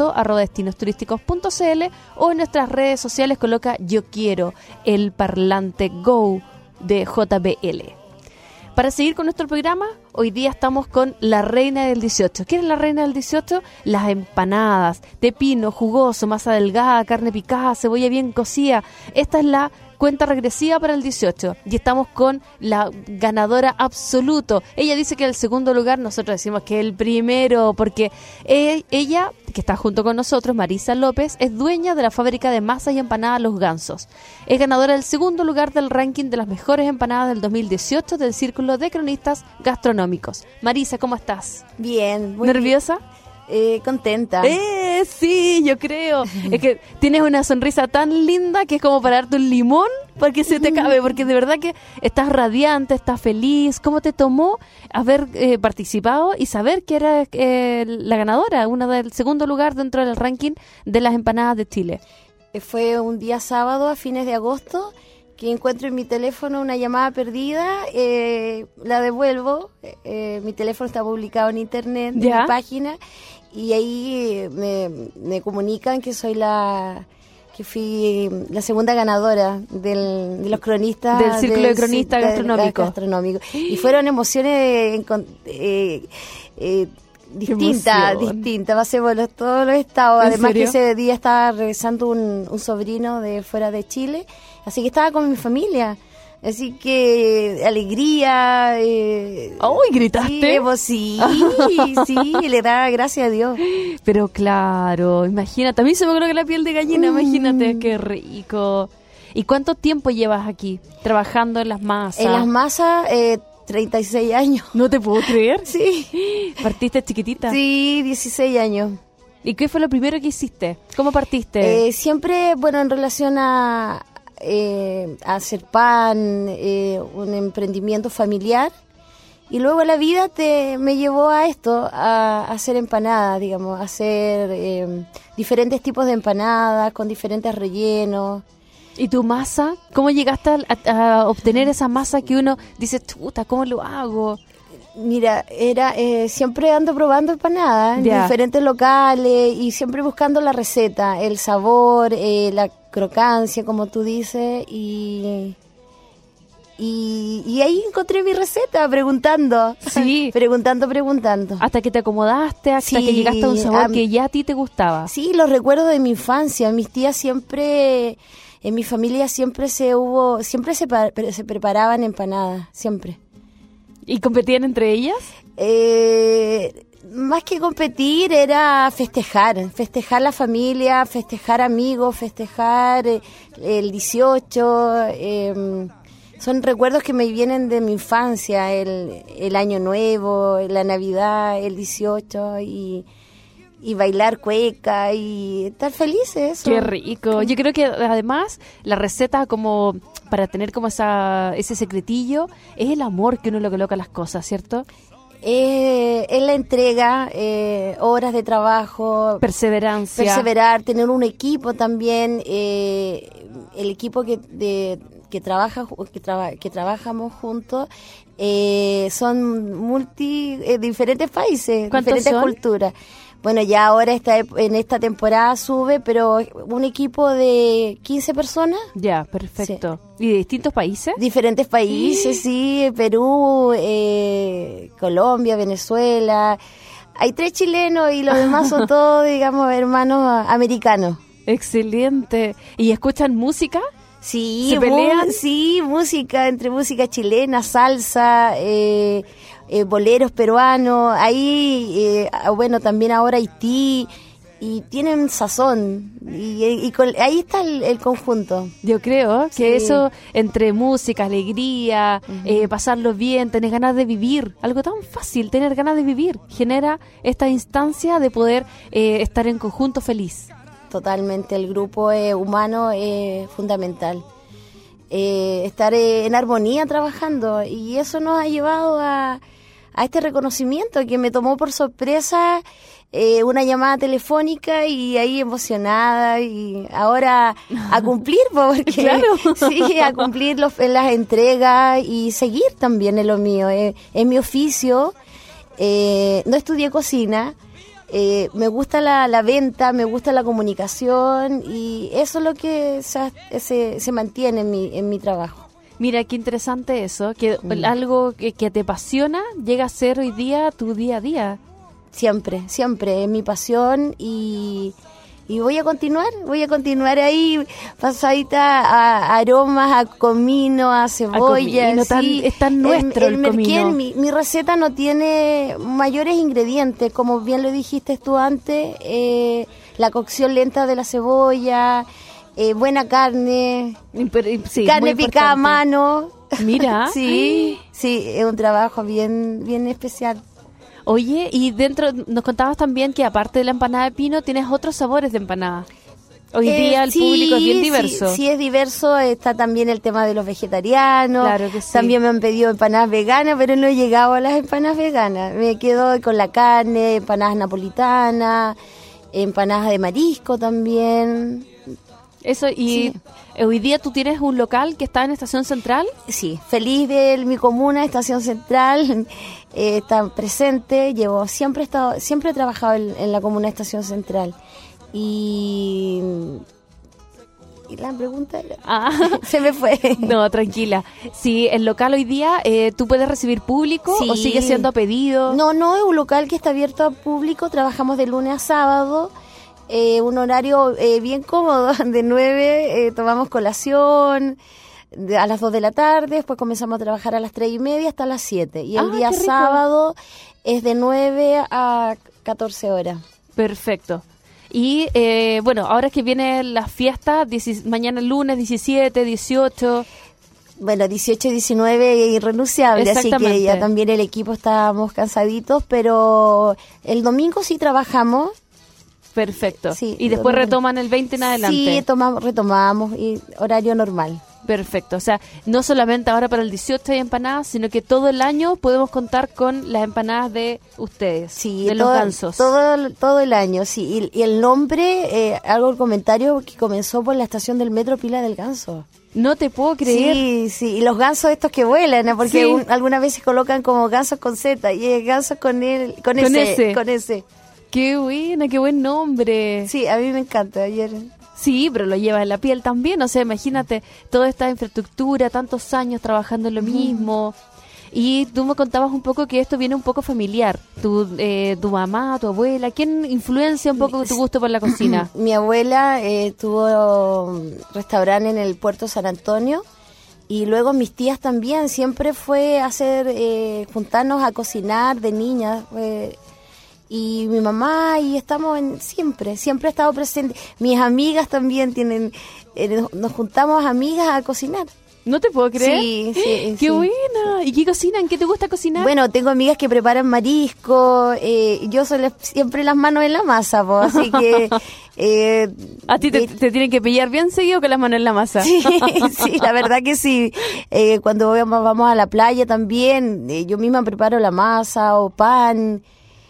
contacto@destinosturisticos.cl o en nuestras redes sociales coloca yo quiero el parlante Go de JBL. Para seguir con nuestro programa, hoy día estamos con la reina del 18. ¿Quién es la reina del 18? Las empanadas de pino, jugoso, masa delgada, carne picada, cebolla bien cocida. Esta es la cuenta regresiva para el 18 y estamos con la ganadora absoluto. Ella dice que el segundo lugar, nosotros decimos que el primero, porque ella, que está junto con nosotros, Marisa López, es dueña de la fábrica de masas y empanadas Los Gansos. Es ganadora del segundo lugar del ranking de las mejores empanadas del 2018 del Círculo de Cronistas Gastronómicos. Marisa, ¿cómo estás?
Bien. Muy
¿Nerviosa?
Contenta.
Sí, yo creo. Es que tienes una sonrisa tan linda que es como para darte un limón para que se te acabe, porque de verdad que estás radiante, estás feliz. ¿Cómo te tomó haber participado y saber que eras la ganadora, una del segundo lugar dentro del ranking de las empanadas de Chile?
Fue un día sábado a fines de agosto que encuentro en mi teléfono una llamada perdida, la devuelvo, mi teléfono está publicado en internet, en mi página, y ahí me comunican que fui la segunda ganadora de los cronistas
del Círculo de Cronistas Gastronómicos.
Y fueron emociones distintas, pasé por todos los estados. Además que ese día estaba regresando un sobrino de fuera de Chile, así que estaba con mi familia. Así que alegría.
¡Uy, gritaste!
Sí, le da gracias a Dios.
Pero claro, imagínate, a mí se me coloca la piel de gallina, imagínate, qué rico. ¿Y cuánto tiempo llevas aquí trabajando en las masas?
En las masas, 36 años.
¿No te puedo creer?
Sí.
¿Partiste chiquitita?
Sí, 16 años.
¿Y qué fue lo primero que hiciste? ¿Cómo partiste?
Siempre, en relación a hacer pan, un emprendimiento familiar, Y luego la vida me llevó a esto, a hacer empanadas, digamos, a hacer diferentes tipos de empanadas con diferentes rellenos.
¿Y tu masa? ¿Cómo llegaste a obtener esa masa que uno dice, chuta, ¿cómo lo hago?
Mira, siempre ando probando empanadas en diferentes locales y siempre buscando la receta, el sabor, la crocancia, como tú dices, y ahí encontré mi receta preguntando.
Sí.
Preguntando.
Hasta que te acomodaste, hasta que llegaste a un sabor que ya a ti te gustaba.
Sí, los recuerdos de mi infancia. Mis tías siempre, en mi familia siempre se preparaban empanadas, siempre.
¿Y competían entre ellas?
Más que competir era festejar la familia, festejar amigos, festejar el 18. Son recuerdos que me vienen de mi infancia, el Año Nuevo, la Navidad, el 18 y bailar cueca y estar felices.
Qué rico. Yo creo que además la receta como para tener como ese secretillo es el amor que uno le coloca a las cosas, ¿cierto?
Es la entrega, horas de trabajo, perseverar, tener un equipo también, el equipo que trabajamos juntos. Son diferentes países, diferentes culturas. Bueno, ya ahora en esta temporada sube, pero un equipo de 15 personas.
Ya, perfecto. Sí. ¿Y de distintos países?
Diferentes países, sí. Perú, Colombia, Venezuela. Hay 3 chilenos y los demás son todos, digamos, hermanos americanos.
Excelente. ¿Y escuchan música?
Sí,
¿se pelean?
Sí, entre música chilena, salsa, boleros peruanos, ahí, bueno, también ahora Haití, y tienen sazón, y ahí está el conjunto.
Yo creo que eso, entre música, alegría, pasarlo bien, tener ganas de vivir, algo tan fácil, tener ganas de vivir, genera esta instancia de poder estar en conjunto feliz.
Totalmente, el grupo humano es fundamental. Estar en armonía trabajando, y eso nos ha llevado a este reconocimiento que me tomó por sorpresa, una llamada telefónica y ahí emocionada, y ahora a cumplir, porque
claro.
Sí, a cumplir las entregas y seguir también en lo mío. Es mi oficio, no estudié cocina. Me gusta la venta, me gusta la comunicación, y eso es lo que se mantiene en mi trabajo.
Mira, qué interesante eso, que algo que te apasiona llega a ser hoy día tu día a día.
Siempre, es mi pasión, y voy a continuar ahí, pasadita a aromas, a comino, a cebolla.
Es tan nuestro el comino.
Mi receta no tiene mayores ingredientes, como bien lo dijiste tú antes, la cocción lenta de la cebolla, buena carne, carne picada a mano.
Mira.
Sí, es un trabajo bien especial.
Oye, y nos contabas también que aparte de la empanada de pino, tienes otros sabores de empanada. Hoy día el público es bien diverso.
Sí, es diverso. Está también el tema de los vegetarianos.
Claro que sí.
También me han pedido empanadas veganas, pero no he llegado a las empanadas veganas. Me quedo con la carne, empanadas napolitanas, empanadas de marisco también.
Eso, y hoy día tú tienes un local que está en Estación Central.
Sí, feliz de mi comuna, Estación Central, está presente. Siempre he trabajado en la comuna Estación Central. Y la pregunta era... se me fue.
No, tranquila. Sí, el local hoy día, ¿tú puedes recibir público o sigue siendo a pedido?
No, es un local que está abierto a público. Trabajamos de lunes a sábado. Un horario bien cómodo, de 9 tomamos colación a las 2 de la tarde, después comenzamos a trabajar a las 3:30 hasta las 7, y el día sábado es de 9 a 14 horas.
Perfecto. Y bueno, ahora que vienen las fiestas, mañana lunes 17, 18...
Bueno, 18 y 19 es irrenunciable, así que ya también el equipo estábamos cansaditos, pero el domingo sí trabajamos.
Perfecto. Sí, y después retoman el 20 en adelante.
Sí, retomamos y horario normal.
Perfecto, o sea, no solamente ahora para el 18 hay empanadas, sino que todo el año podemos contar con las empanadas de ustedes,
sí,
de los gansos.
Todo el año, sí. Y el nombre, hago el comentario que comenzó por la estación del metro Pila del Ganso.
No te puedo creer.
Sí, y los gansos estos que vuelan, ¿no? Porque algunas veces colocan como gansos con Z y es gansos con S.
Qué buena, qué buen nombre.
Sí, a mí me encanta.
Sí, pero lo lleva en la piel también, o sea, imagínate toda esta infraestructura, tantos años trabajando en lo mismo. Y tú me contabas un poco que esto viene un poco familiar. Tu mamá, tu abuela, ¿quién influencia un poco tu gusto por la cocina?
Mi abuela tuvo restaurante en el puerto San Antonio y luego mis tías también. Siempre fue juntarnos a cocinar de niñas. Y mi mamá, y estamos siempre ha estado presente. Mis amigas también nos juntamos amigas a cocinar.
¿No te puedo creer?
Sí.
¡Qué buena! ¿Y qué cocinan? ¿Qué te gusta cocinar?
Bueno, tengo amigas que preparan marisco. Yo soy siempre las manos en la masa, así que...
¿A ti te tienen que pillar bien seguido con las manos en la masa?
Sí, la verdad que sí. Cuando vamos a la playa también, yo misma preparo la masa o pan...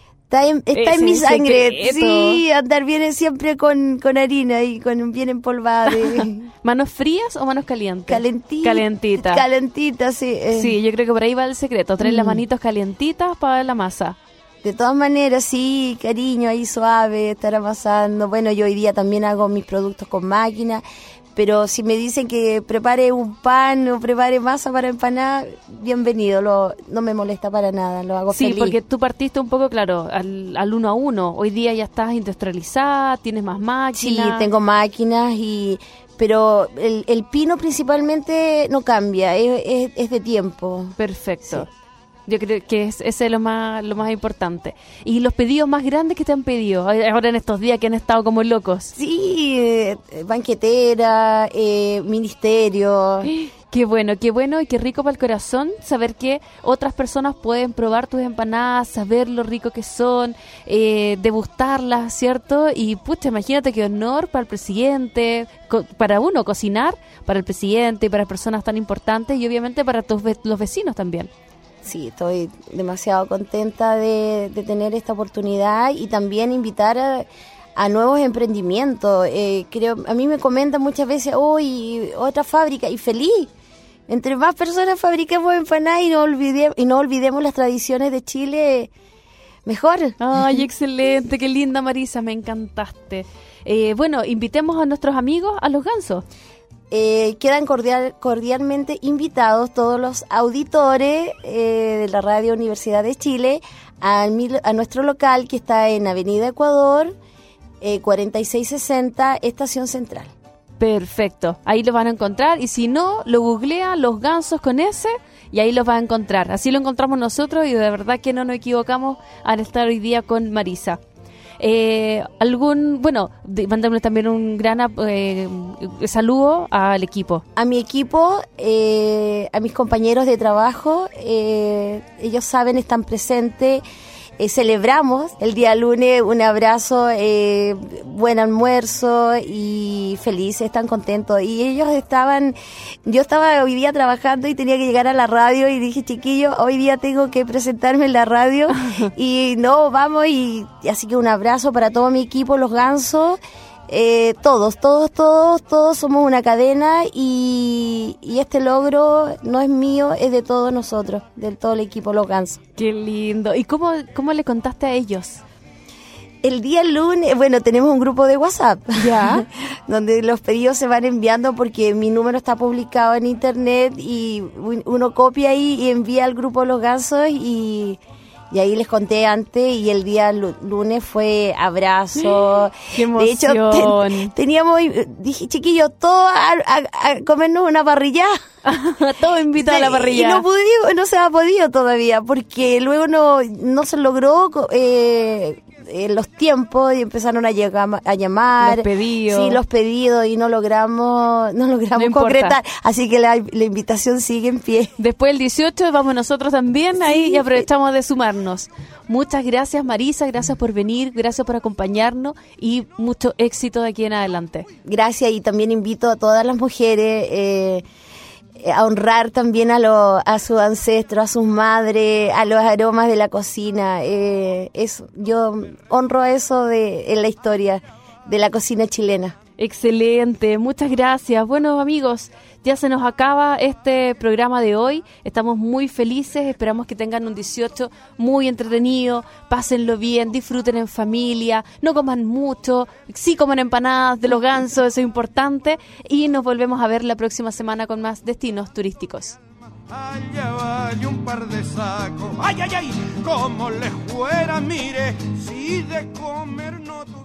Está en mi sangre, secreto. Sí, andar bien siempre con harina y bien empolvada.
¿Manos frías o manos calientes?
Calentitas. Calentitas, sí.
Sí, yo creo que por ahí va el secreto, traer las manitos calientitas para la masa.
De todas maneras, sí, cariño, ahí suave, estar amasando. Bueno, yo hoy día también hago mis productos con máquina, pero si me dicen que prepare un pan o prepare masa para empanar, bienvenido, no me molesta para nada, lo hago feliz.
Sí, porque tú partiste un poco, claro, al 1 a 1. Hoy día ya estás industrializada, tienes más máquinas.
Sí, tengo máquinas, pero el pino principalmente no cambia, es de tiempo.
Perfecto. Sí. Yo creo que ese es lo más importante. ¿Y los pedidos más grandes que te han pedido ahora en estos días que han estado como locos?
Sí, banquetera, ministerio.
Qué bueno y qué rico para el corazón saber que otras personas pueden probar tus empanadas, saber lo rico que son, degustarlas, ¿cierto? Y pucha, imagínate qué honor para el presidente, para uno cocinar, para el presidente y para personas tan importantes y obviamente para los vecinos también.
Sí, estoy demasiado contenta de tener esta oportunidad y también invitar a nuevos emprendimientos. A mí me comentan muchas veces, otra fábrica, y feliz. Entre más personas fabriquemos empanadas y no olvidemos las tradiciones de Chile, mejor.
Ay, excelente, qué linda Marisa, me encantaste. Bueno, invitemos a nuestros amigos a los gansos.
Quedan cordialmente invitados todos los auditores de la Radio Universidad de Chile a nuestro local que está en Avenida Ecuador, 4660, Estación Central.
Perfecto, ahí los van a encontrar y si no, lo googlean Los Gansos con S y ahí los va a encontrar. Así lo encontramos nosotros y de verdad que no nos equivocamos al estar hoy día con Marisa. Mandarle también un gran saludo al equipo.
A mi equipo, a mis compañeros de trabajo, ellos saben, están presentes. Celebramos el día lunes un abrazo, buen almuerzo y felices, están contentos. Y ellos yo estaba hoy día trabajando y tenía que llegar a la radio y dije, chiquillos, hoy día tengo que presentarme en la radio y vamos y así que un abrazo para todo mi equipo, los gansos. Todos somos una cadena y este logro no es mío, es de todos nosotros, de todo el equipo Los Gansos.
Qué lindo. ¿Y cómo le contaste a ellos?
El día lunes, tenemos un grupo de WhatsApp, ¿ya? Donde los pedidos se van enviando porque mi número está publicado en internet y uno copia ahí y envía al grupo Los Gansos y ahí les conté antes y el día lunes fue abrazo.
¡Qué emoción!
De hecho, dije, chiquillos, todos a comernos una parrilla.
Todos invitados a la parrilla.
Y no se ha podido todavía, porque luego no se logró los tiempos y empezaron a llamar.
Los pedidos.
Sí, los pedidos y no logramos concretar. Así que la invitación sigue en pie.
Después del 18 vamos nosotros también ahí y aprovechamos de sumarnos. Muchas gracias Marisa, gracias por venir, gracias por acompañarnos y mucho éxito de aquí en adelante.
Gracias y también invito a todas las mujeres a honrar también a sus ancestros, a sus madres, a los aromas de la cocina. Yo honro eso en la historia de la cocina chilena.
Excelente, muchas gracias. Bueno, amigos, ya se nos acaba este programa de hoy. Estamos muy felices, esperamos que tengan un 18 muy entretenido, pásenlo bien, disfruten en familia, no coman mucho, sí coman empanadas de los gansos, eso es importante, y nos volvemos a ver la próxima semana con más destinos turísticos.
Allá vaya un par de sacos, ay, ay, ay, como les fuera, mire, si de comer no tuviera.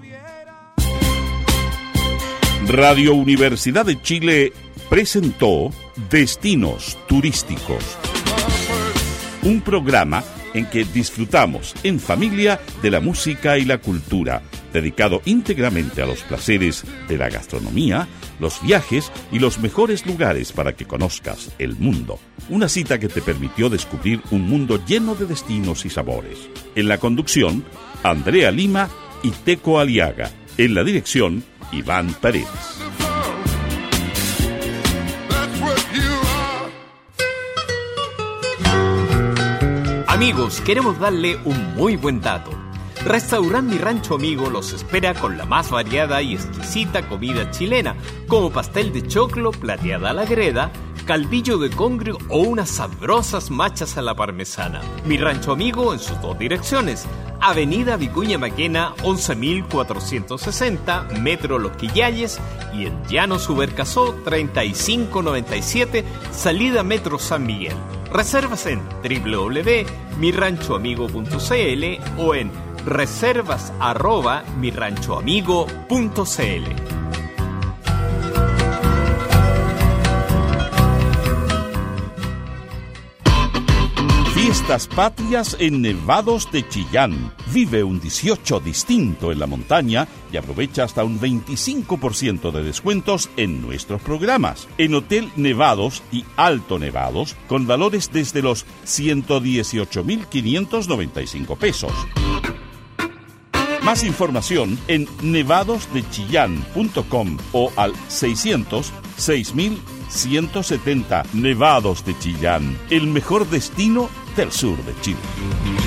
Radio Universidad de Chile presentó Destinos Turísticos, un programa en que disfrutamos en familia de la música y la cultura, dedicado íntegramente a los placeres de la gastronomía, los viajes y los mejores lugares para que conozcas el mundo. Una cita que te permitió descubrir un mundo lleno de destinos y sabores. En la conducción, Andrea Lima y Teco Aliaga. En la dirección, Iván Paredes.
Amigos, queremos darle un muy buen dato. Restaurante Mi Rancho Amigo los espera con la más variada y exquisita comida chilena, como pastel de choclo, plateada a la greda, caldillo de congrio o unas sabrosas machas a la parmesana. Mi Rancho Amigo en sus dos direcciones: Avenida Vicuña Maquena 11.460, Metro Los Quillayes, y en Llano Subercasó 3597, salida Metro San Miguel. Reservas en www.miranchoamigo.cl o en reservas@miranchoamigo.cl.
Fiestas patrias en Nevados de Chillán. Vive un 18 distinto en la montaña y aprovecha hasta un 25% de descuentos en nuestros programas. En Hotel Nevados y Alto Nevados, con valores desde los 118.595 pesos. Más información en nevadosdechillán.com o al 600-6170. Nevados de Chillán, el mejor destino del sur de Chile.